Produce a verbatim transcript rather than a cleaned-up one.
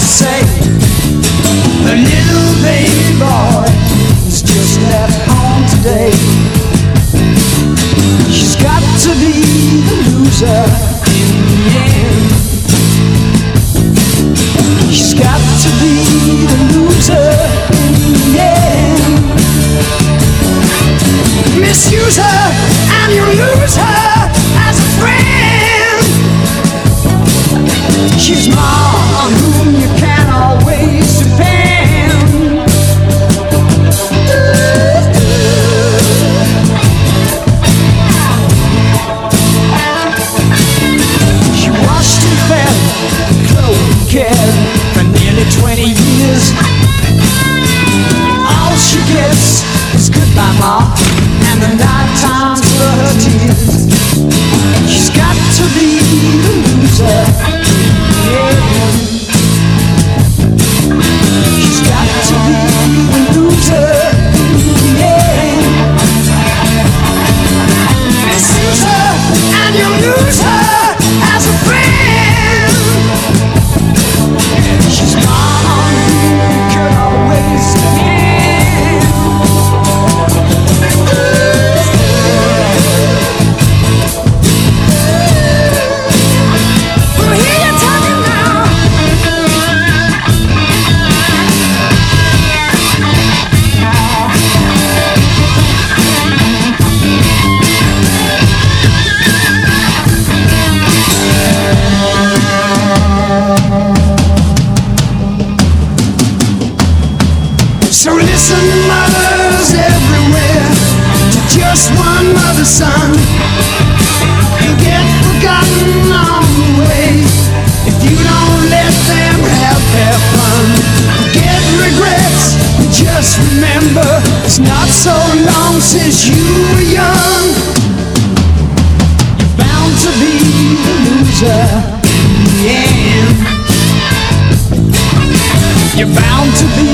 say the little baby boy who's just left home today. She's got to be the loser in the end. She's got to be the loser in the end. Misuse her and you lose her as a friend. She's mom on whom you can always depend. She washed and fed, clothed and cared for nearly twenty years. All she gets is goodbye, Ma, and the night times for her tears. She's got to be the loser, yeah. She's got to be the loser, yeah. Misuse her and you lose her as a friend. She's gone on you could always depend. Well, here you're talking now. So listen, mothers everywhere, to just one mother's son. You get forgotten on the way if you don't let them have their fun. Get regrets, but just remember it's not so long since you were young. You're bound to be the loser in the end. You're bound to be